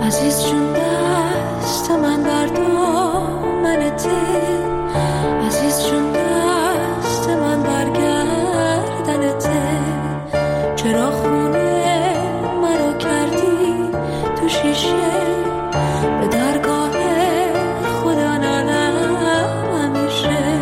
عزیز جون دست من بر دامنته، عزیز جون دست من بر گردنته، چرا خونه مرا کردی تو شیشه به درگاه خدا نالم همیشه.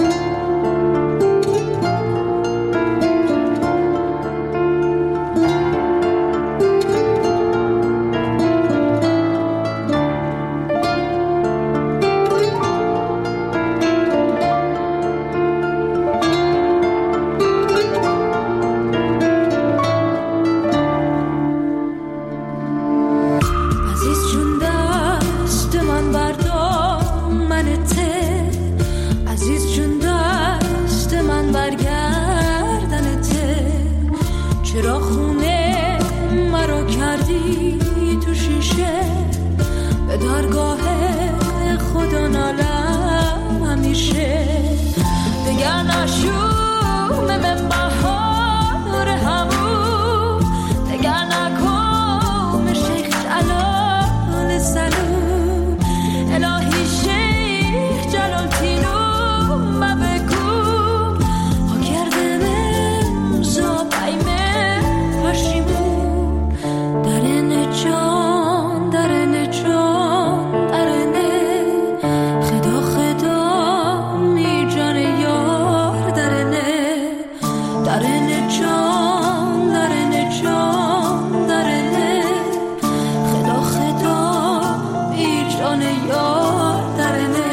چرا خونه مرا کردی تو شیشه به درگاه خدا نالم همیشه. دگر نشومه من بهار همون، دگر نکن شیخ جلال سلوم، الهی شیخ جلال تینو من بگو ها کردم امضا پیمه پشیمون. درن جان درن جان درنه، خدا خدا می جان یار درنه، درن جان درن جان درنه، خدا خدا می جان یار درنه.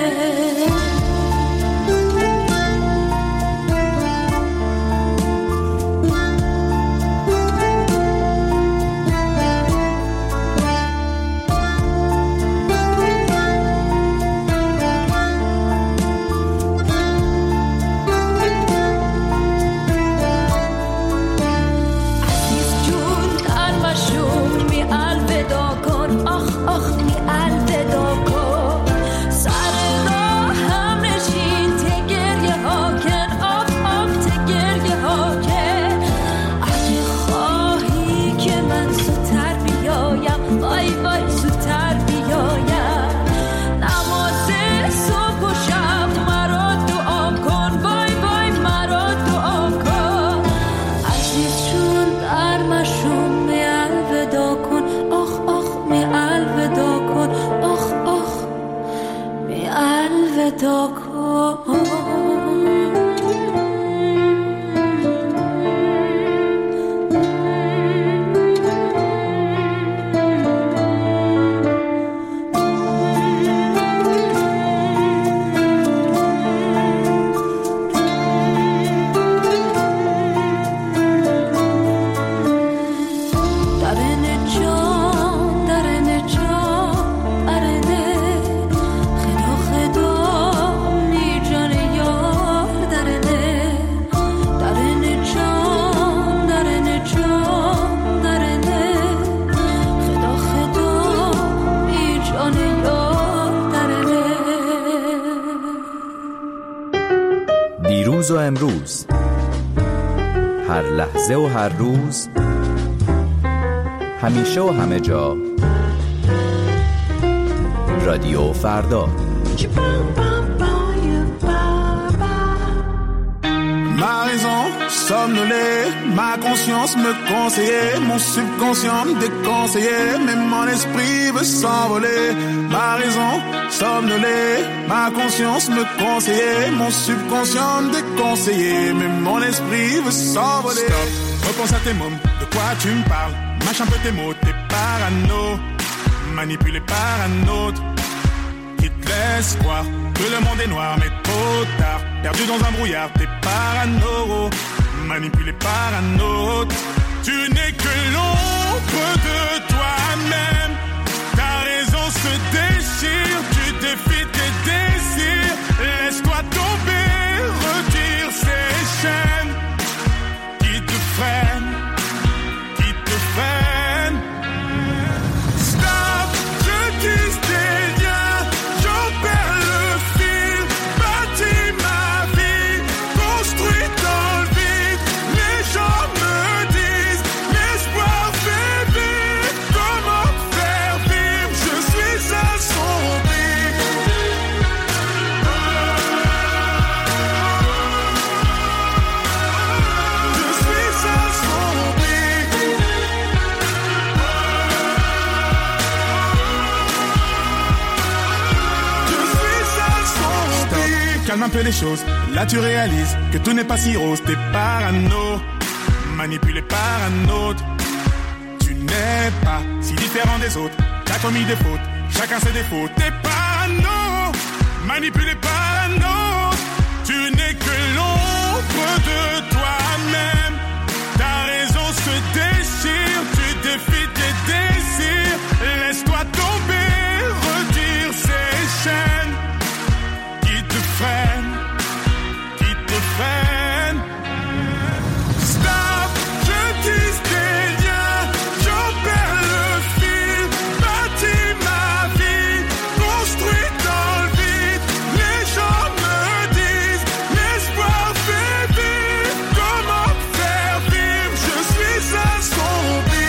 دیروز و امروز، هر لحظه و هر روز، همیشه و همه جا، رادیو فردا. Ma raison somnolée, ma conscience me conseillait, mon subconscient me déconseillait, même mon esprit veut s'envoler. Ma raison somnolée, ma conscience me conseillait, mon subconscient me déconseillait, même mon esprit veut s'envoler. Stop, repense à tes mômes, de quoi tu me parles? Mâche un peu tes mots, t'es parano, manipulé par un autre qui te laisse croire que le monde est noir, mais trop tard. Perdu dans un brouillard, t'es parano, manipulé par un autre. Tu n'es que l'ombre de toi-même. Ta raison se déchire, tu défies tes désirs. Laisse-toi tomber, retire ces chaînes qui te freinent, qui te freinent. Stop, je tisse des liens, j'en perds le fil, bâtis ma vie, construis dans le vide. Les gens me disent, l'espoir calmes un peu les choses. Là tu réalises que tout n'est pas si rose. T'es parano, manipulé par un autre. Tu n'es pas si différent des autres. T'as commis des fautes, chacun ses défauts. T'es parano, manipulé par un autre. Tu n'es que l'ombre de toi-même. Ta raison se déchire, tu défies tes désirs. Laisse-toi tomber, retire ces chaînes qui te freinent, qui te freinent. Stop, je tisse des liens, j'en perds le fil. Bâtis ma vie, construit dans le vide. Les gens me disent, l'espoir fait vivre. Comment faire vivre, je suis assombri.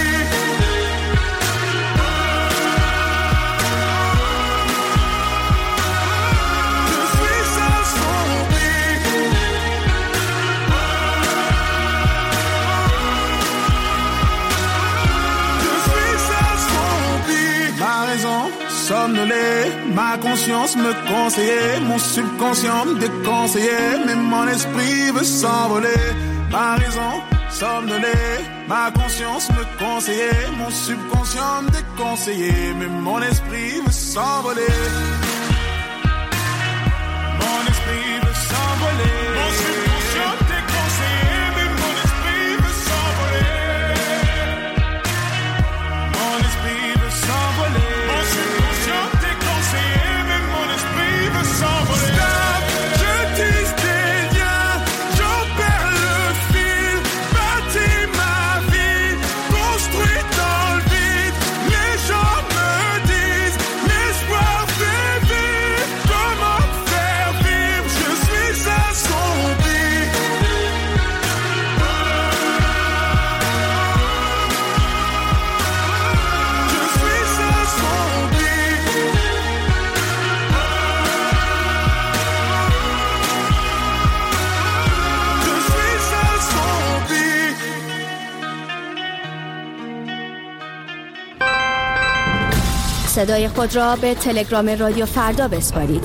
Somnolé, ma conscience me conseillait, mon subconscient me déconseillait, mais mon esprit veut s'envoler. Ma raison, somnolé, ma conscience me conseillait, mon subconscient me déconseillait, mais mon esprit veut s'envoler. Mon esprit veut s'envoler. Mon subconscient me déconseillait, mais mon esprit veut s'envoler. Mon esprit veut s'envoler. Mon subconscient déconseillé, mais mon esprit veut s'envoler. Stop, je tisse des liens, j'en perds le fil. Bâtis ma vie, construit dans le vide. Les gens me disent, l'espoir fait vivre. Comment faire vivre, je suis assombri. Je suis assombri. صدای خود را به تلگرام رادیو فردا بسپارید.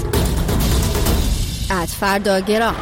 @فرداگرام.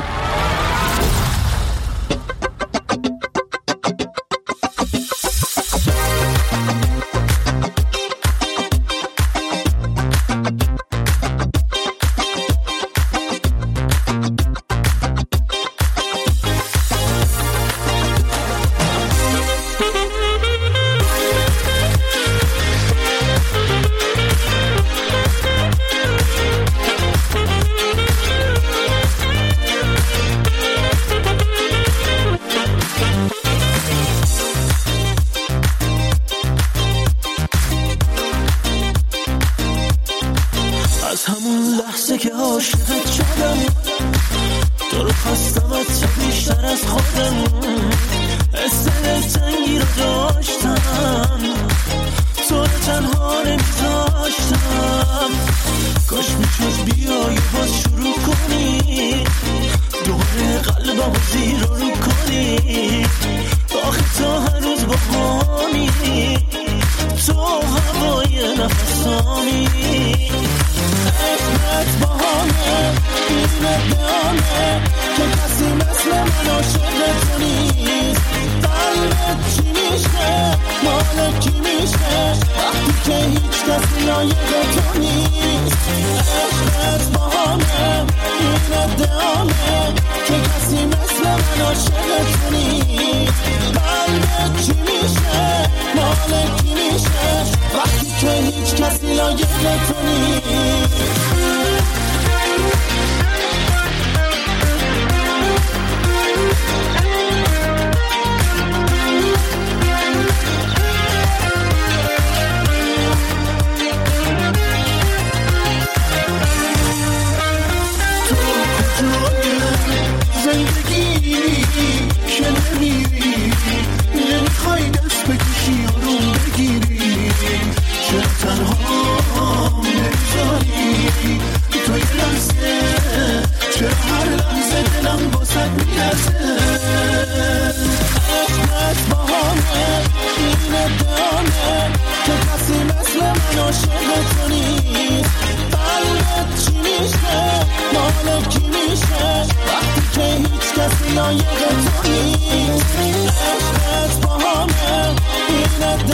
تنها نمیذاری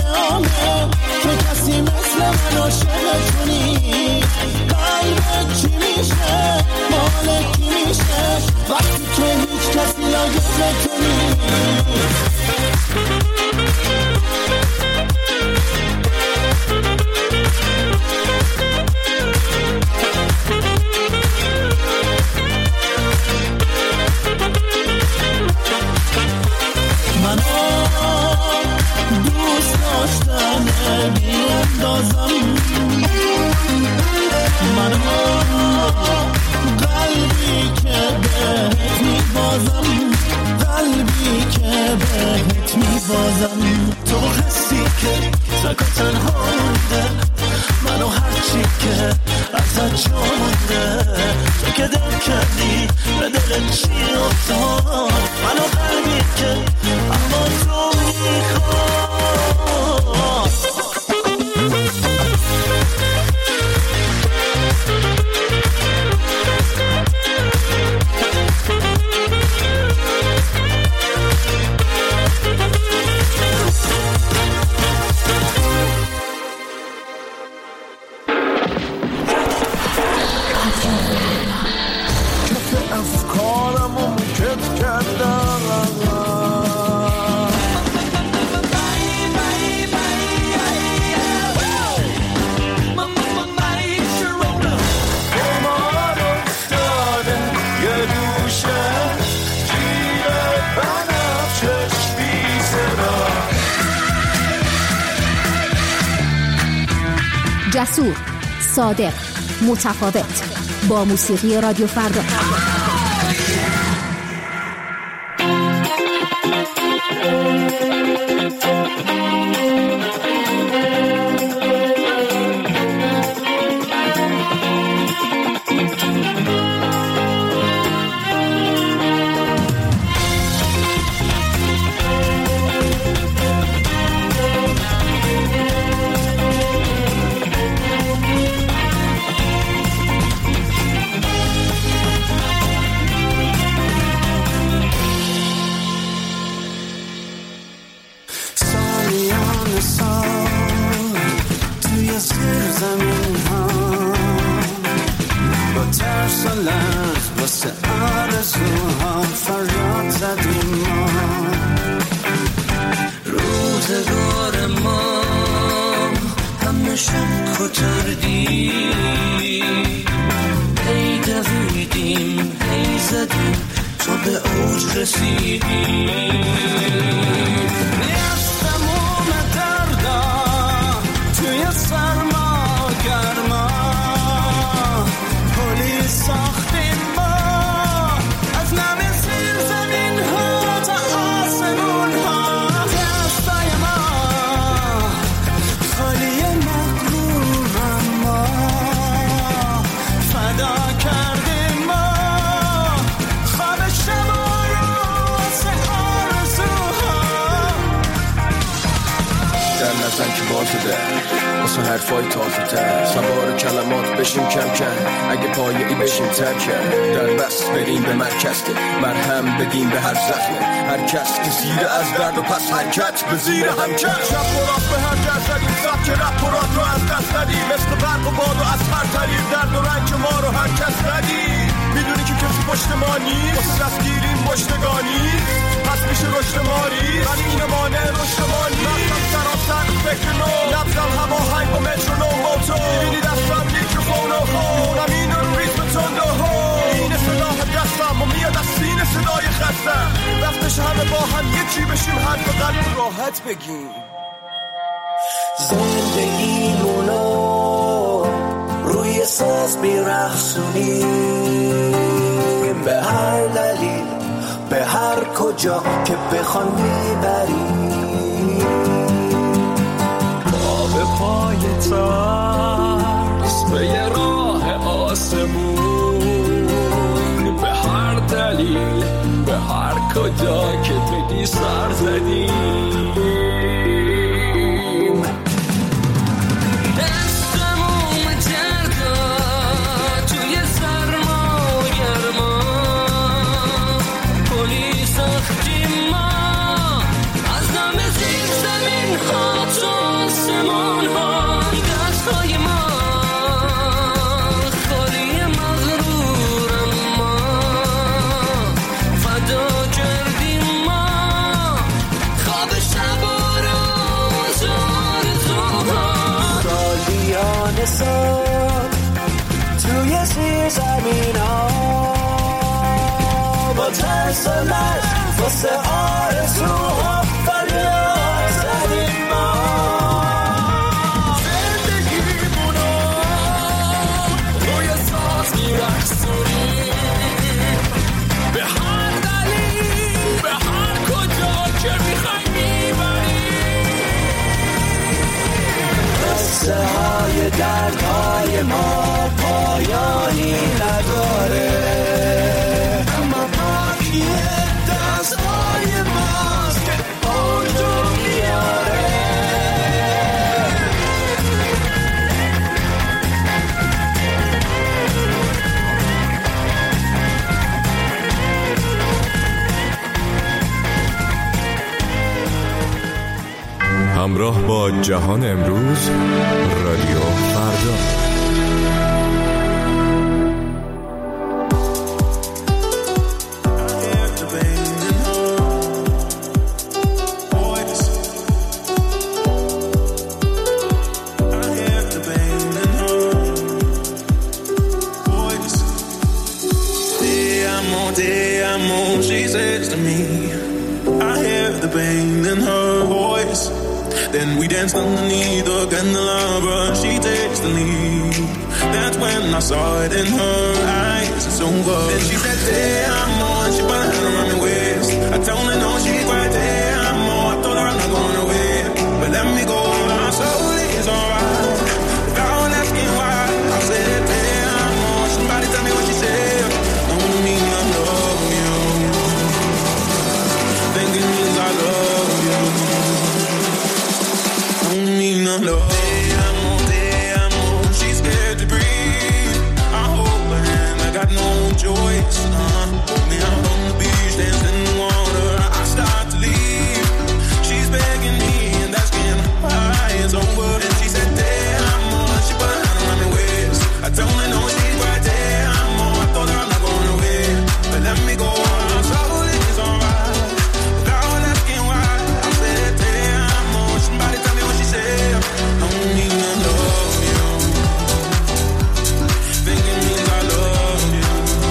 عامه که کسی مثل من عاشق تو نیست. قلبت چی میشه مال کی میشه وقتی که هیچ کسی لایق تو نیست. دوست داشتن بیاندازم من قلبی که بهت میبازم قلبی که بهت میبازم تو حسی که تک و تنها مونده منو هرچی که ازت جونده تو که دل کردی به دل چی افتاد منو قلبی که اما تو میخواد. جسور، صادق، متفاوت، با موسیقی رادیو فردا. واسه حرفای تازه تر سوار کلمات بشیم کم کم اگه پایه‌ای بشیم ترکم در بس بریم به مرکز مرهم بدیم به هر زخم هر کس که زیر از درد و پس حرکت به زیر هم کرد شب و رات به هر جز زدیم سب که رفت و رات رو از دست ندیم مثل برق و باد و از هر طریق درد و رنج ما رو هر کس ندیم میدونی که کسی پشت ما نیست واسه دستگیریم پشتگانی پس میشه رشد ماری ولی این مانع رشد ما نیست رفتم سراسر فکر نو نبزم هوا هنگ با مترونوم موتور میبینی دستم میکروفون و خونم این ریتم تند و هو این صلاح دستم و میاد از سینه صدای خستم وقتش همه با هم یکی بشیم حرف قلب راحت بگیم زندگیمونو روی ساز میرخصونیم به هر دلیل به هر کجا که بخوان میبریم با به پای ترس به یه راه آسمون به هر دلیل به هر کجا که بدی سر زدیم ساختیم ما از نام زیر زمین خاطر سال توی زیر زمین ها با ترس و لرز واسه آرزوها فریاد زدیم ما. زندگیمونو روی ساز میرقصونیم به هر دلیل به هر کجا که میخوای میبریم. قصه های دردهای ما پایانی نداره اما باقی دستای ماست که اوجو میاره. همراه با جهان امروز رادیو فردا. She says to me, I hear the pain in her voice. Then we danced underneath the candelabra. She takes the lead. That's when I saw it in her eyes. It's over. Then she said, "Te amo," and she put her hand around my waist. I told her no, she's right there. Te amo. I told her I'm not going away, but let me go. My soul is alright. Without asking why, I said, "Te amo." Somebody tell me what she said. Don't mean I love you. Thinking means I love you. Don't mean I love you. Te amo, she's scared to breathe. I hold her hand, I got no choice. Put me out on the beach, dancing in the water. I start to leave. She's begging me and asking why it's over. And she said, Te amo, she put her hand around my waist. I told her no, she's right there. I told her I'm not going away, but let me go. My soul is alright. Without asking why, I said, Te amo. Somebody tell me what she said. Don't mean I love you. Thinking means I love you.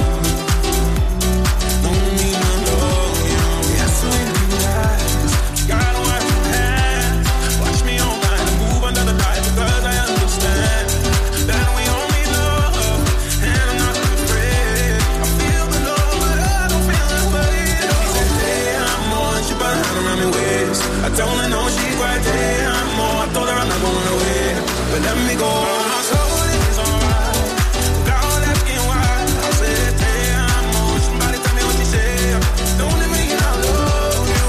Don't mean I love you. Yes, when you rise, you gotta wash your hands. Watch me all night and move under the light because I understand that we all need love, and I'm not afraid. I feel the love, but I don't feel the weight. She said, Te amo, and she put her hand around my waist. I told her no, she's right there. I told her I'm not going away, but let me go. My soul is alright. Without asking why, I said, Te amo. Somebody tell me what she said. Don't it mean I love you?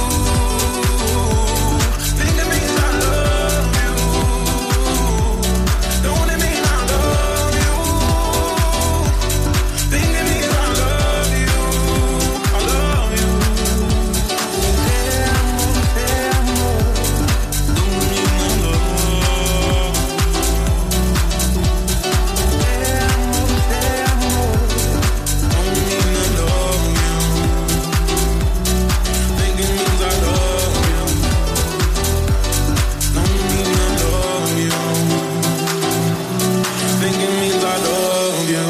Think it means I love you. Don't it mean I love you? Think it means I love you. I love you. Te amo, te amo. Don't mean I love you. Te amo, te amo. Don't mean I love you. Think it means I love you. Don't mean I love you. Think it means I love you.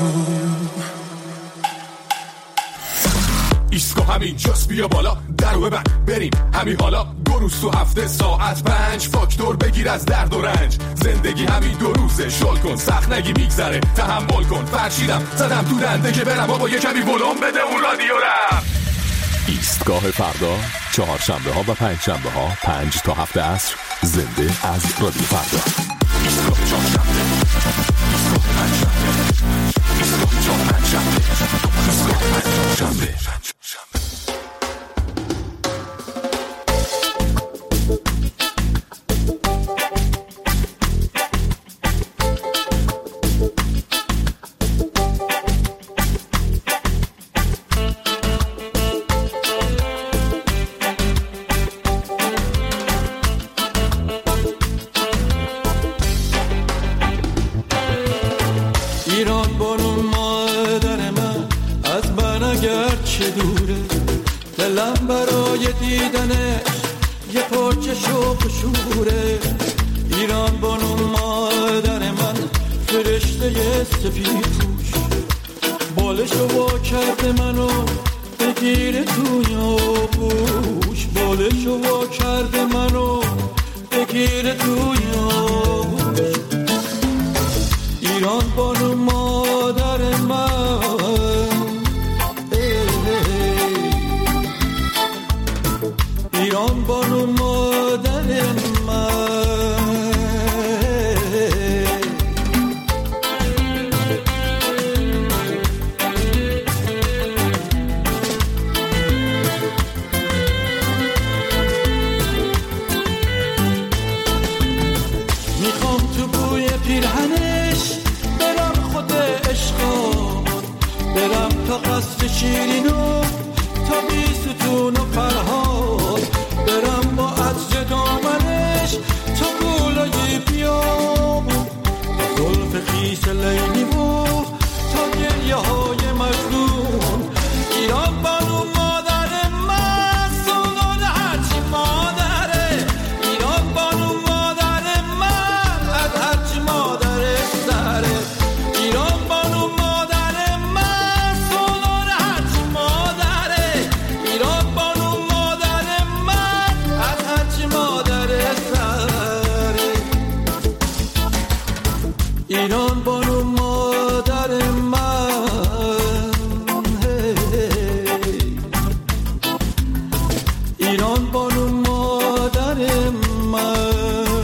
ایسکو همین جاست بیا بالا درو ببند بریم همین حالا 2 روز تو هفته ساعت 5 فاکتور بگیر از درد و رنج زندگی همین 2 روزه شل کن سخت نگی میگذره تحمل کن فرشیدم زدم تو دنده که برم بابا یه کمی ولوم بده اون رادیو رم. ایستگاه فردا 4 شنبه ها و 5 شنبه ها 5 تا 7 عصر زنده از رادیو فردا. ایستگاه 4 شنبه ایستگاه 5 شنبه ایستگاه 4 شنبه ایستگاه 5 شنبه. ایران بانو مادر من از من اگر چه دوره دلم برای دیدنش یه پرچه شوق و شوره. ایران بانو مادر من سفید پوش بالشو وا کرده منو بگیره توی آغوش بالشو وا کرده منو بگیره توی آغوش ایران بانو مادر من ایران بانو مادر من میخوام تو بوی پیرهنش برم خود عشقا برم تا قصر شیرینو تا بیستون و فرهاد برم با عطر دامنش تا گلای بیابون زلف خیس لیلی بود تا گریه های مجنون ایران بانو مادر من سنون هرچی مادره ایران بانو مادر من از هرچی مادر سره ایران بانو مادر من سنون هرچی مادره ایران بانو مادر من از هرچی مادر سره ایران بانو مادر من ایران بانو مادر من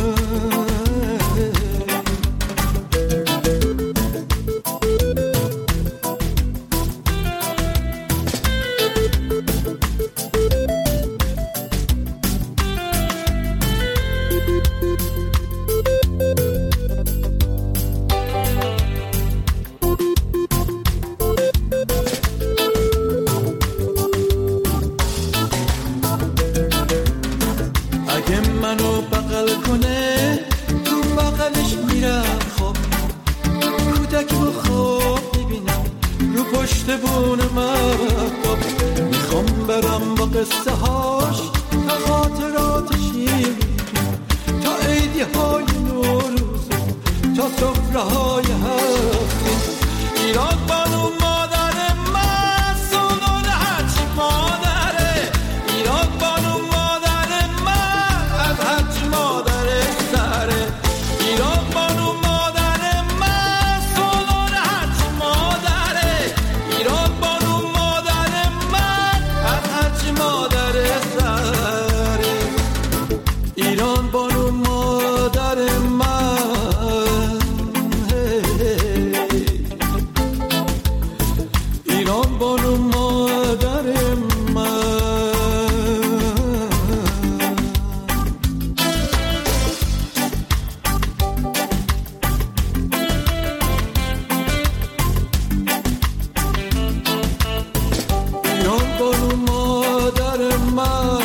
اگه منو بغل کنه تو بغلش میرم خواب کودک رو خواب میبینم رو پشت بون مهتاب میخوام برم با قصه هاش تا خاطراتش شیرین تا عیدی های نوروز تا سفره های هفتین ایران بانو مادر من سنون هرچی مادره ایران بانو مادر من از هرچی مادر سره ایران بانو مادر من سنون هرچی مادره ایران بانو مادر من از هرچی مادر سره ایران بانو مادر من ایران بانو مادر من ایران بانو مادر من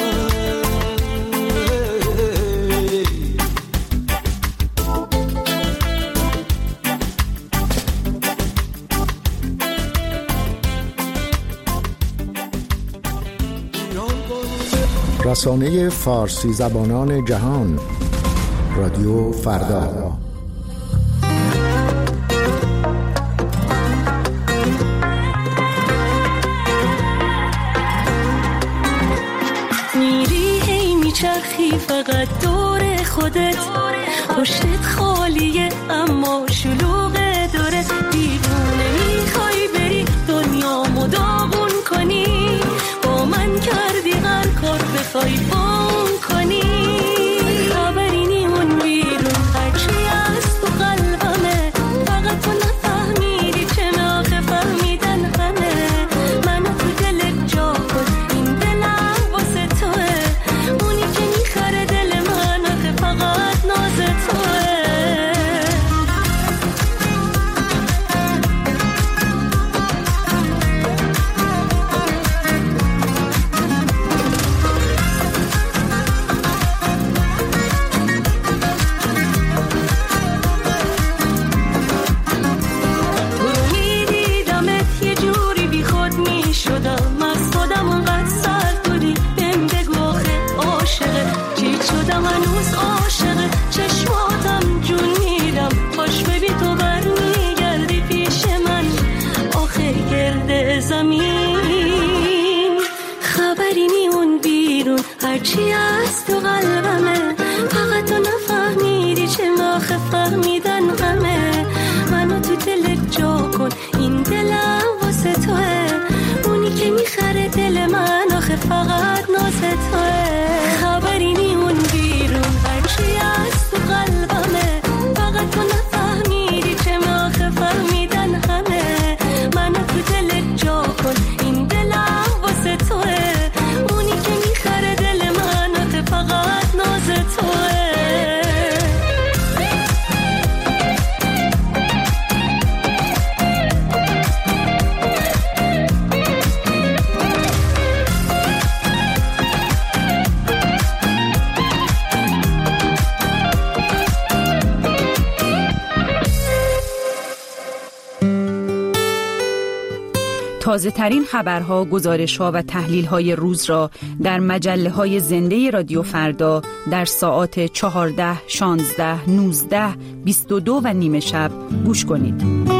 رسانه فارسی زبانان جهان رادیو فردا. میری هی میچرخی فقط دور خودت پشتت خالیه اما شلوغه داره دیوونه میخوای بری دنیامو داغون کنی با من کردی هر کار بخوای بام کنی خبری نیمون بیرون هرچی از تو قلبمه فقط تو نفهمیدی چه ناخه فهمیدن همه منو تو دلت جا کن این دلم واسه توه اونی که میخره دل من آخه فقط ناز توه هرچی از تو قلبمه، فقط تو نفهمیدی چه آخه فهمیدن غمه. منو تو دلت جا کن، این دلم واسه توه، اونی که میخره دل من آخه فقط ناز توه. خبری نیمون بیرون هرچی از تو قلبمه، فقط تو نفهمیدی چه آخه فهمیدن همه. منو تو دلت جا کن، این دلم واسه توه، اونی که میخره دل من آخه فقط ناز توه. تازه ترین خبرها، گزارش‌ها و تحلیل‌های روز را در مجله‌های زنده رادیو فردا در ساعات 14، 16، 19، 22 و نیمه شب گوش کنید.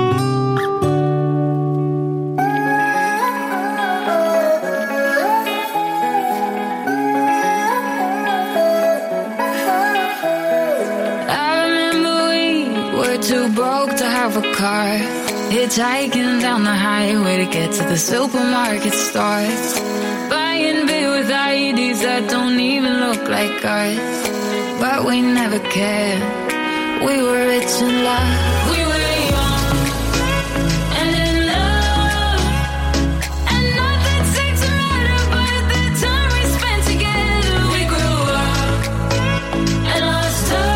Too broke to have a car, hitchhiking down the highway to get to the supermarket stores, buying beer with IDs that don't even look like ours. But we never cared. We were rich in love. We were young and in love, and nothing seemed to matter but the time we spent together. We grew up and lost touch.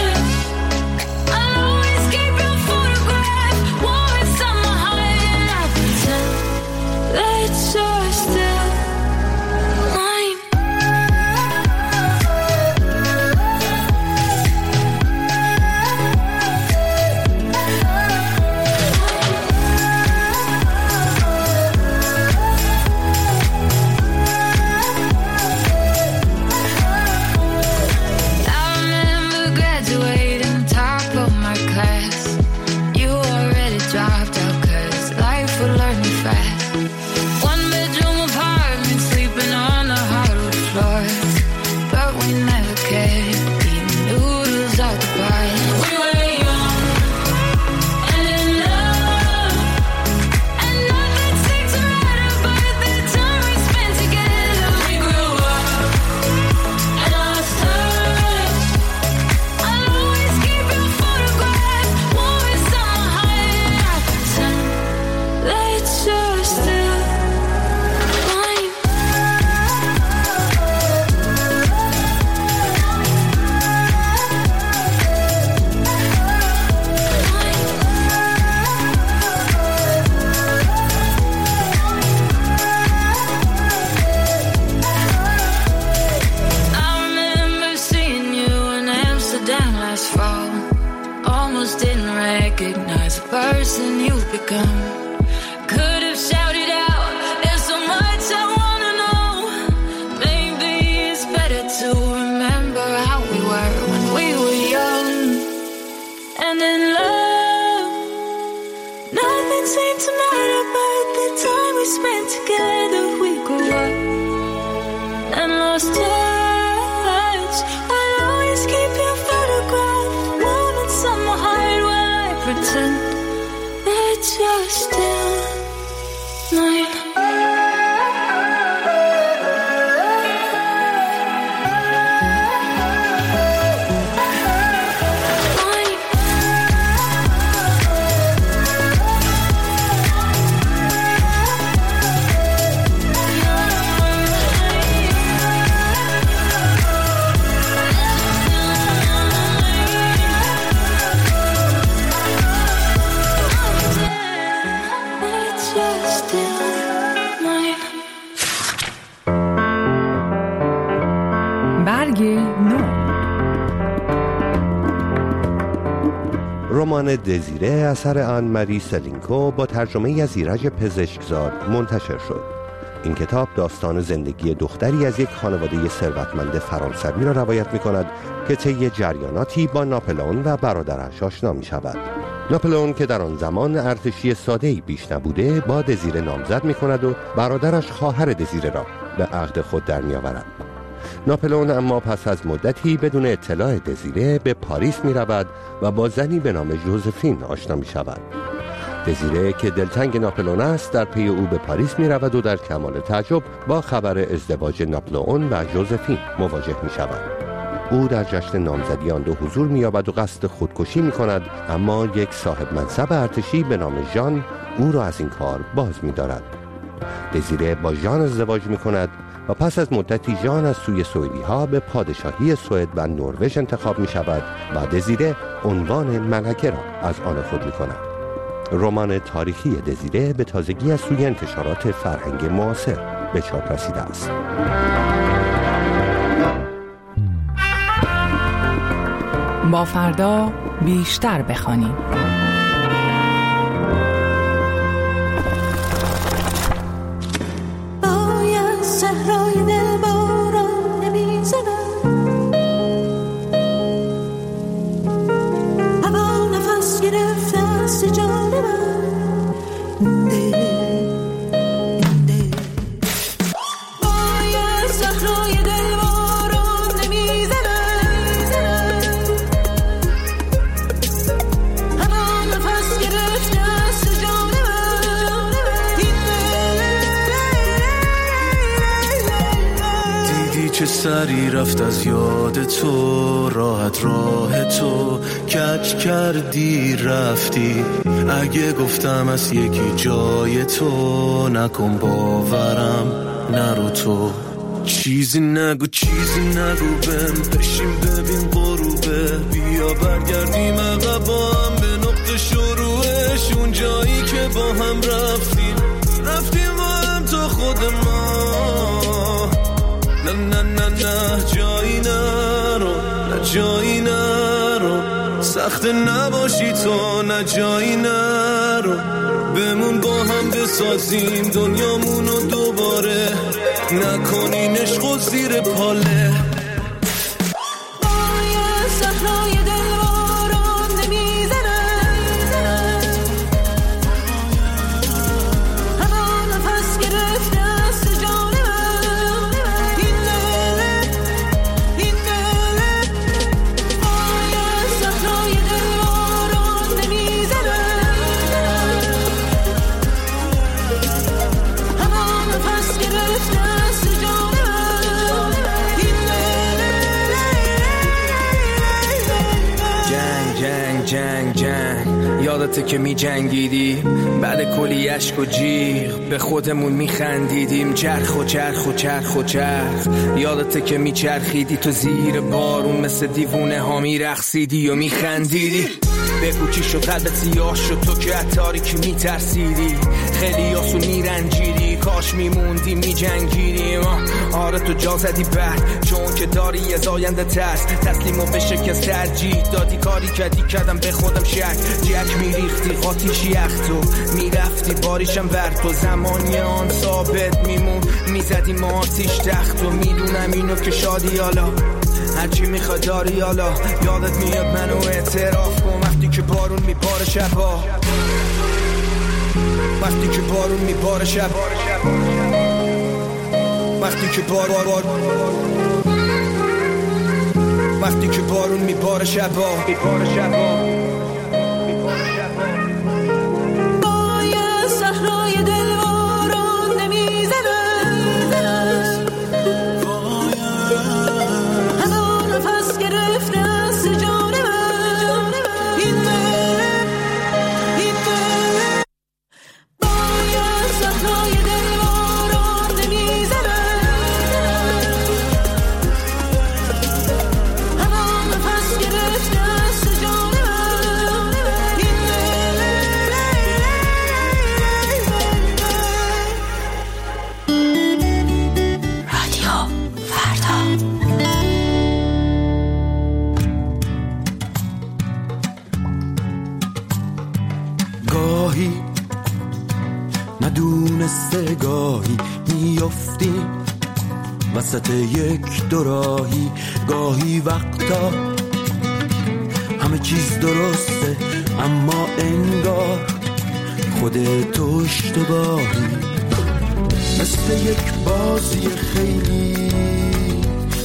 رمان دزیره اثر آن ماری سلینکو با ترجمه از ایرج پزشکزاد منتشر شد. این کتاب داستان زندگی دختری از یک خانواده ثروتمند فرانسوی را روایت می‌کند که طی جریاناتی با ناپلئون و برادرش آشنا می‌شود. ناپلئون که در آن زمان ارتشی ساده‌ای بیش نبوده، با دزیره نامزد می‌کند و برادرش خواهر دزیره را به عقد خود در می‌آورد. ناپلئون اما پس از مدتی بدون اطلاع دزیره به پاریس می رود و با زنی به نام ژوزفین آشنا می شود. دزیره که دلتنگ ناپلئون است در پی او به پاریس می رود و در کمال تعجب با خبر ازدواج ناپلئون و ژوزفین مواجه می شود. او در جشن نامزدی آن دو حضور می یابد و قصد خودکشی می کند، اما یک صاحب منصب ارتشی به نام ژان او را از این کار باز می دارد. دزیره با ژان ازدواج می کند و پس از مدتی ژان از سوی سوئدی ها به پادشاهی سوئد و نروژ انتخاب می شود و دزیره عنوان ملکه را از آن خود می کند. رمان تاریخی دزیره به تازگی از سوی انتشارات فرهنگ معاصر به چاپ رسیده است. با فردا بیشتر بخوانیم. باید صحرای دل باران نمیزند، هوا نفس گرفته است جان من. باید صحرای دل باران نمیزند، هوا نفس گرفته است جان من. دیدی چه سری رفت از یاد تو، راحت راه تو کج کردی رفتی. اگه گفتم از یکی جای تو، نکن باورم نرو تو. چیزی نگو بهم، بشین ببین غروبه. بیا برگردیم عقب با هم به نقطه شروعش، اون جایی که با هم رفتیم با هم تا خود ما. نه جایی نرو، سخت نباشی تو، نه جایی نرو. بمون با هم بسازیم دنیامونو دوباره، نکنین عشقو زیر پاله. باید صحرای دل باران نمیزند، هوا نفس گرفته است جان من. این دل باید صحرای دل باران نمیزند، هوا نفس گرفته است جان من. جنگ یادته که می جنگیدی، بعد کلی اشک و جیغ به خودمون می خندیدیم. چرخ یادته که می چرخیدی تو زیر بارون، مثل دیوونه ها می رقصیدی و می خندیدی. بگو چی شد قلبت سیاه شد تو که از تاریکی می ترسیدی، خیلی آسون می رنجیدی. کاش می موندی می جنگیدیم. آره تو جا زدی بعد، چون که داری از آینده ترس، تسلیم و به شکست ترجیح دادی. کاری کردم به خودم شک، جک می ریختی قاتیش یخ تو می رفتی باریشم بر تو. زمانی آن ثابت میمون، می زدی ما آتیش تخت و میدونم اینو که شادی حالا هرچی میخواد داری حالا. یادت میاد منو اعتراف کن وقتی که بارون میباره شبا، وقتی که بارون میباره شب، وقتی که وقتی که بارون میباره شبا. باید صحرای دل باران نمیزند، هوا نفس گرفته است جان من. این دل باید صحرای دل باران نمیزند، هوا نفس گرفته است جان من. این رادیو فردا. گاهی ندونسته گاهی میافتیم وسط یک دوراهی، گاهی وقتا همه چیز درسته اما انگار خودت اشتباهی. مثل یک بازی خیلی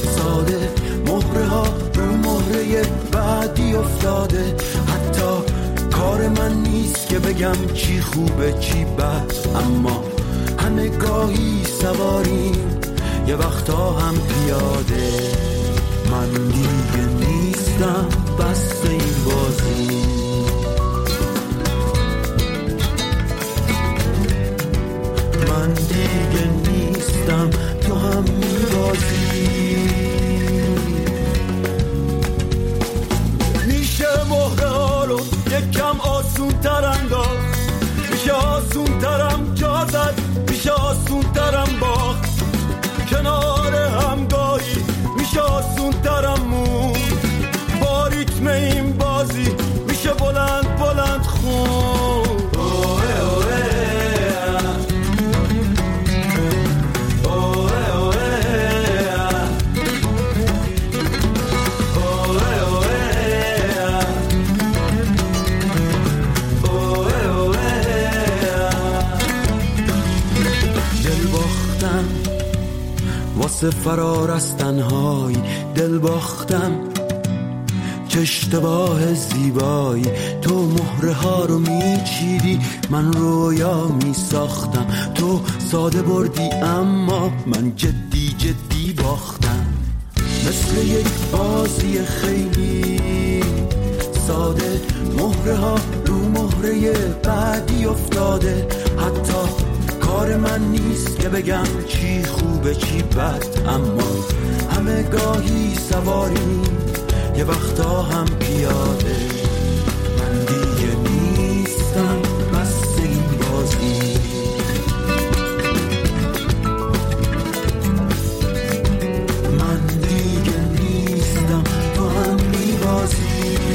افتاده، مهره ها رو مهره بعدی افتاده. حتی کار من نیست که بگم چی خوبه چی بد، اما همه گاهی سواریم یه وقتا هم پیاده. من دیگه نیستم بس این بازی، من دیگه نیستم تو هم میبازی. میشه مهره ها رو یکم آسون تر انداخت، میشه آسون ترم جا زد، میشه آسون ترم باخت. کنار همگاهی میشه آسون ترم مون، با ریتم این بازی میشه بلند بلند خون. واسه فرار از تنهایی دل باختم، چه اشتباه زیبایی. تو مهره ها رو میچیدی، من رویا میساختم. تو ساده بردی اما من جدی جدی باختم. مثل یک بازی خیلی ساده، مهره ها رو مهره بعدی افتاده. حتی کار من نیست که بگم چی خوبه چی بد، اما همه گاهی سواریم یه وقتا هم پیاده. من دیگه نیستم بس این بازی، من دیگه نیستم تو هم میبازی.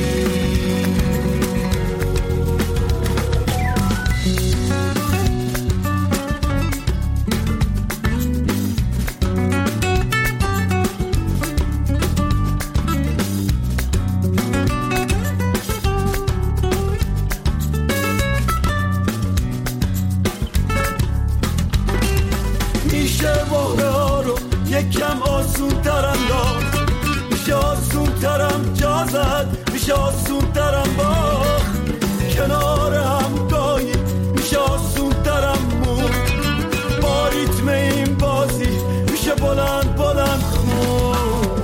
یکم آسون تر انداخت، میشه آسون ترم جا زد، میشه آسون ترم باخت. کنار هم گاهی میشه آسون ترم مون، با ریتم این بازی میشه بلند بلند خون.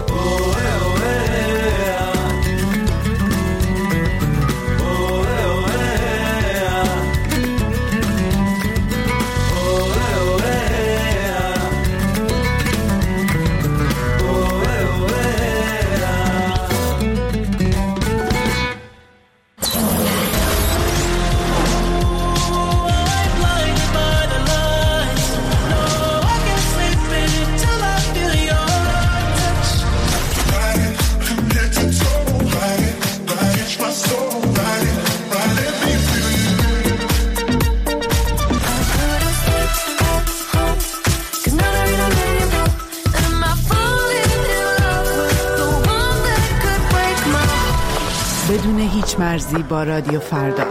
بدون هیچ مرزی با رادیو فردا.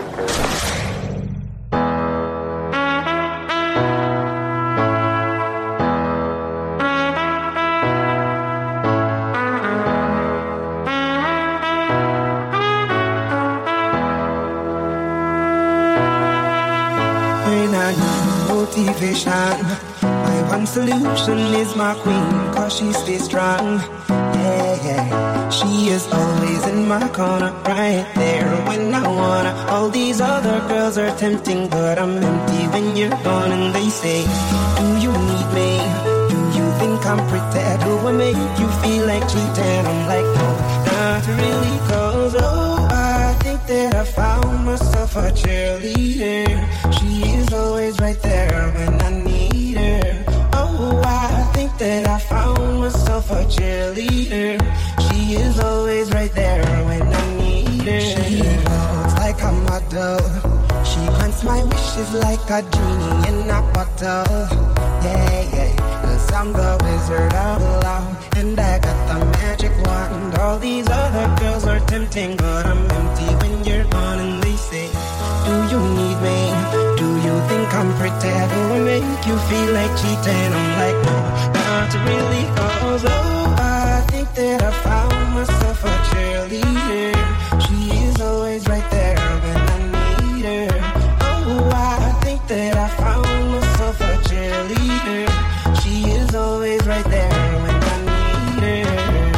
My one solution is my queen, cause she stays strong. Yeah, yeah. She is always in my corner, right there when I wanna. All these other girls are tempting, but I'm empty when you're gone. And they say, do you need me? Do you think I'm pretty? Do I make you feel like cheating? I'm like, no, not really, cause oh, I think that I found myself a cheerleader. She is always right there when I need her. Oh, I think that I found myself a cheerleader. She is always right there when I need her. She looks like a model. She grants my wishes like a genie in a bottle. Yeah, yeah, 'cause I'm the wizard of love, and I got the magic wand. All these other girls are tempting, but I'm empty when you're gone. And they say, do you need me? Do you think I'm pretty? Do I make you feel like cheating? I'm like, no, not really, 'cause oh, I think that I found myself a cheerleader. She is always right there when I need her. Oh, I think that I found myself a cheerleader. She is always right there when I need her.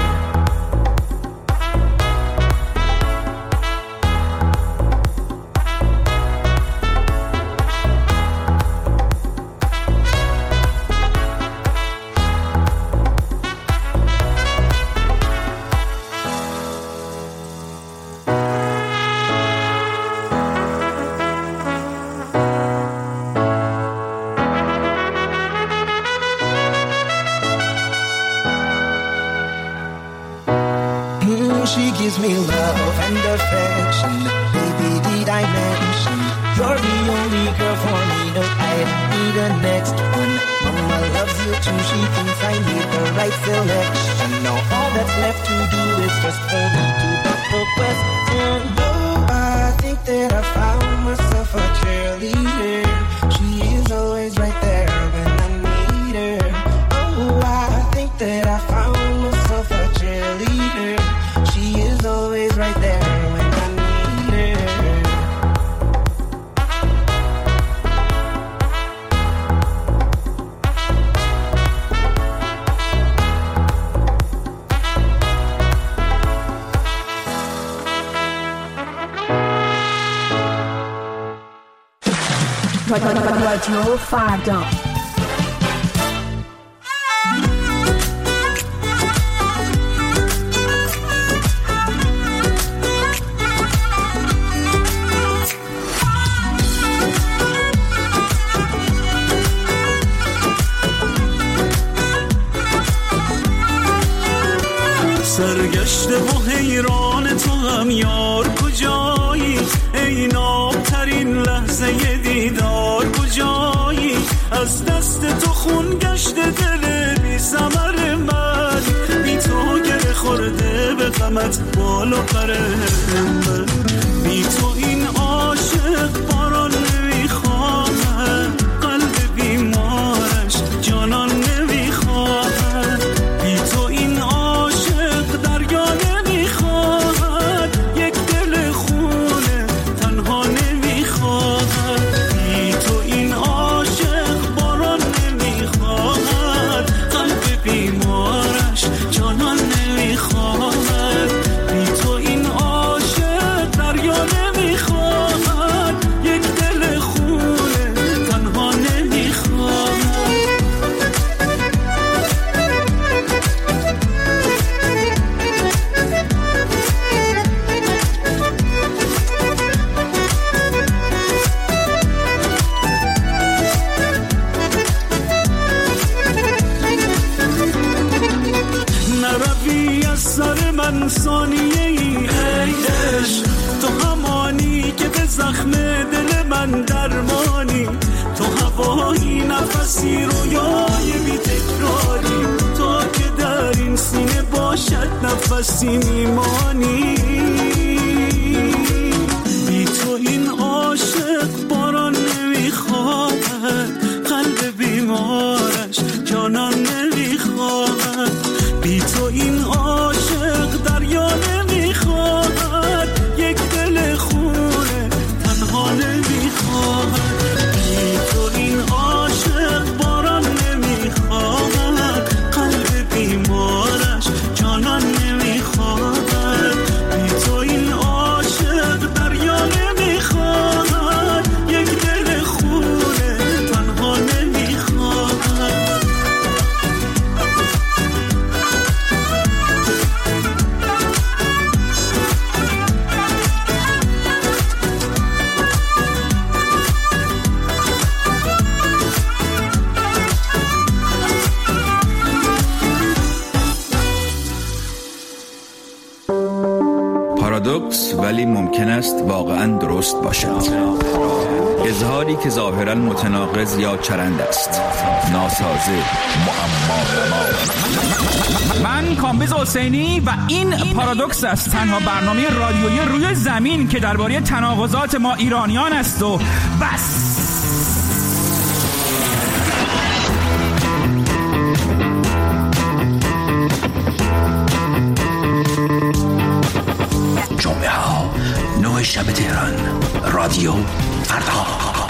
She gives me love and affection. Baby, did I mention you're the only girl for me? No, I need the next one. Mama loves you too. She thinks I need the right selection. Now all that's left to do is just for me to ask the question. Oh, I think that I found myself a cheerleader. She is always right there when I need her. Oh, I think that I found myself a cheerleader. She is always right there when I need her. رادیو فردا. سرگشته و حیران تو هم یار کجایی، ای نابترین لحظه دیدار کجایی، از دست تو خون گشته دل بی ثمر من، بی تو گره خورده به غمت بال و پر من، بی تو این عاشق باران نمیخواهد، قلب بیمارش جانان نمیخواهد، بی تو این عاشق دریا نمیخواهد، یک دل خونه تنها نمیخواهد، بی تو این عاشق باران نمیخواهد، قلب بیمارش جانان نمیخواهد، بی تو این عاشق دریا نمیخواهد، یک دل خونه تنها نمیخواهد. نروی از سر من ثانیه ای عشق، تو همانی که به زخم دل من درمانی، تو هوایی نفسی رویای بی تکراری، تو که در این سینه باشد نفسی میمانی، بی تو این عاشق باران نمیخواهد، قلب بیمارش جانان نمیخواهد، بی تو این عاشق دریا نمیخواهد، یک دل خونه تنها نمیخواهد، بی تو این عاشق باران نمیخواهد، قلب بیمارش جانان نمیخواهد، بی تو این عاشق دریا نمیخواهد، یک دل خونه تنها نمیخواهد. پارادوکس ولی ممکن است واقعاً درست باشد. اظهاری که ظاهراً متناقض یا چرند است، ناسازه، معما. من کامبیز حسینی و این پارادوکس است، تنها برنامه رادیویی روی زمین که درباره تناقضات ما ایرانیان است و بس. 9 شب تهران. رادیو فردا.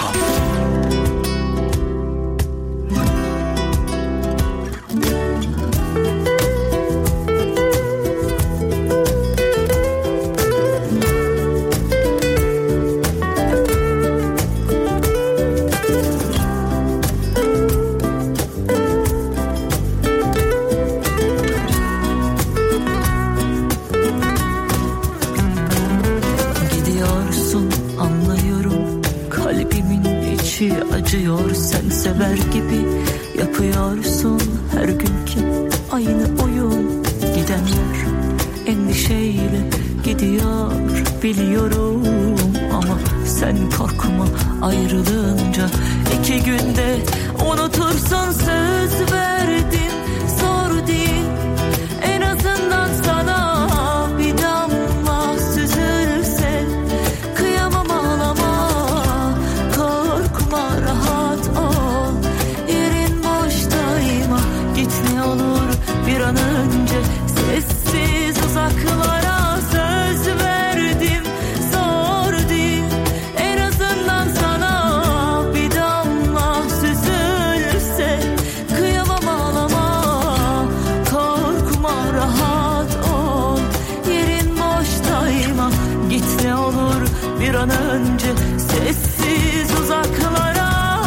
Acıyor sen sever gibi yapıyorsun her günkü aynı oyun. Gidenler endişeyle gidiyor biliyorum ama sen korkma ayrılınca 2 günde unutursun söz verdim zor değil en azından sana bir damla süzülse kıyamam ağlama korkma rahat ol yerin boştayma git ne olur bir an önce sessiz uzaklara söz verdim zor değil en azından sana bir damla süzülse kıyamam ağlama korkma rahat ol yerin boştayma git ne olur bir an önce sessiz uzaklara.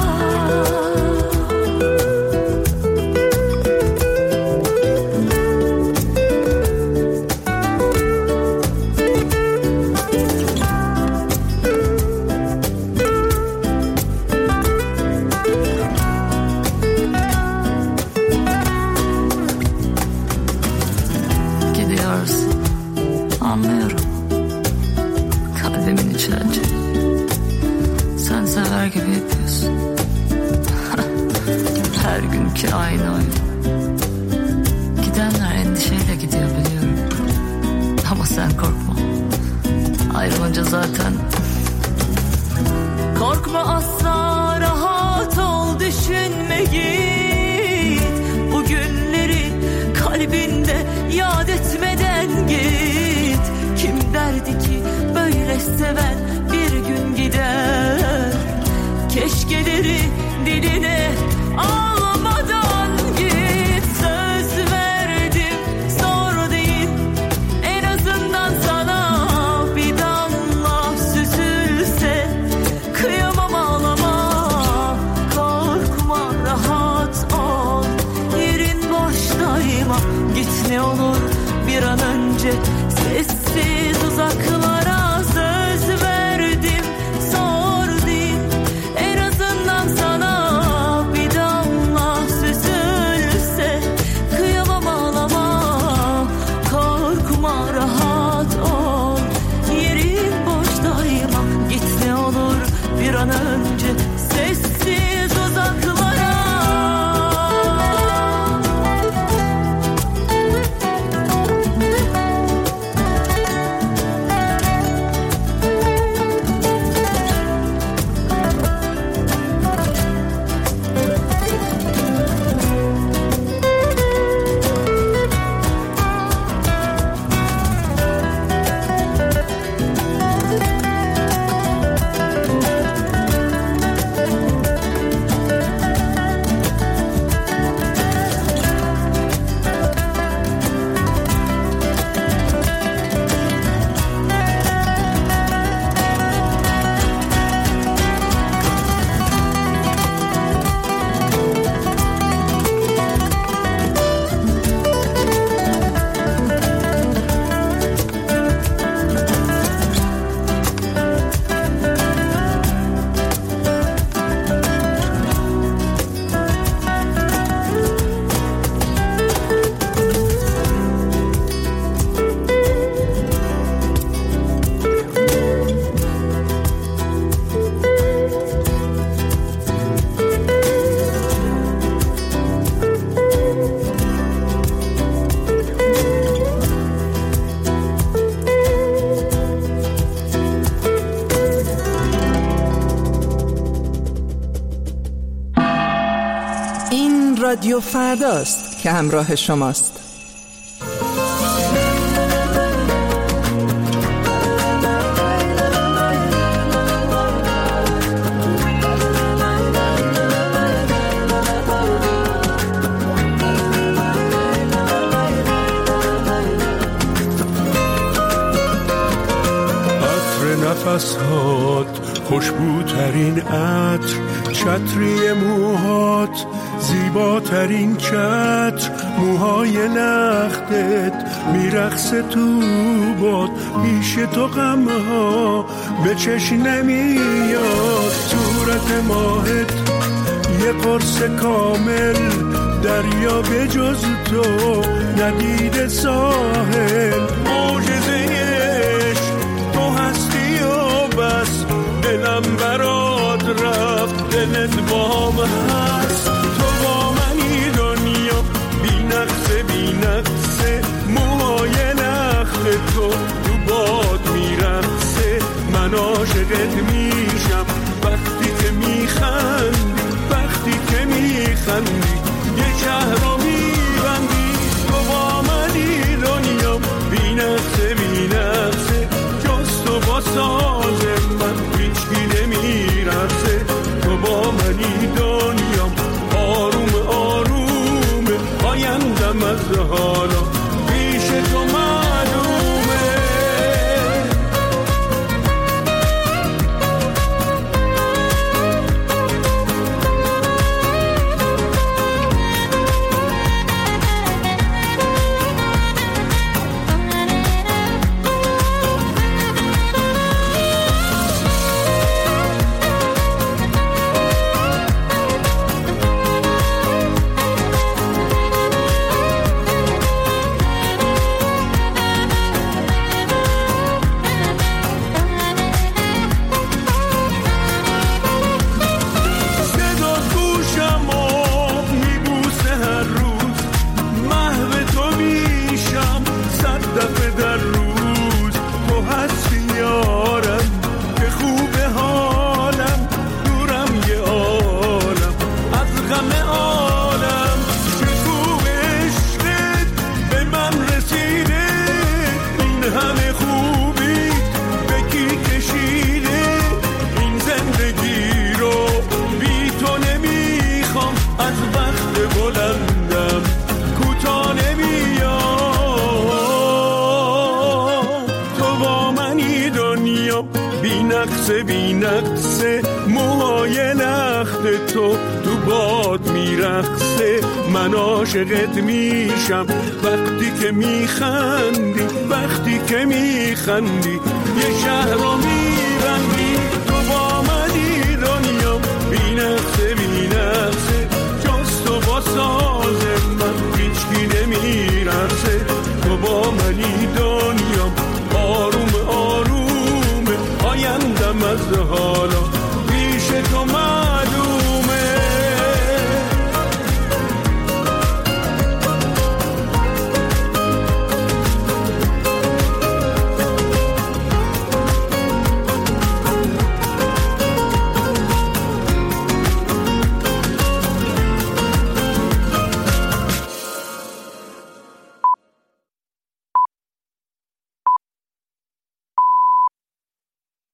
Gidiyoruz. Anlıyorum. Kalbimin içi acı. Sen sever gibi yapıyorsun. Her günkü aynı oyun. Gidenler endişeyle gidiyor biliyorum. Ama sen korkma. Ayrılınca zaten. Korkma asla rahat ol düşünme git. Bu günleri kalbinde yad etmeden git. Kim derdi ki böyle seven bir gün gider. Keşkeleri diline almadan git. Söz verdim zor değil en azından sana bir damla süzülse kıyamam ağlama korkma rahat ol yerin boştayma git ne olur bir an önce sessiz uzaklara söz verdim zor değil en azından sana bir damla süzülse kıyamam ağlama korkma rahat ol yerin boştayma git ne olur bir an önce sessiz uzaklara. رادیو فرداست که همراه شماست. نفسات خوشبوترین عطر، چتری موهات زیباترین چتر، موهای لختت میرقصه تو باد، پیش تو غمها به چشم نمیاد، صورت ماهت یه قرص کامل، دریا به جز تو ندید ساحل، معجزه عشق تو هستی و بس، دلم برات رفت دلت بام هست، تو با منی دنیا بی نقصه بی نقصه، موهای نخت تو باد میرقصه، من عاشقت میشم وقتی که میخندی، وقتی که میخندی یه شهر رو میبندی، تو با منی دنیا بی نقصه بی نقصه، جز تو با ساز من هیچکی نمیرقصه، تو با منی دنیا آروم آروم، آیندم از حالا پیش تو معلومه. بی نقصه موهای لخت تو باد میرقصه، من عاشقت میشم وقتی که میخندی، وقتی که میخندی یه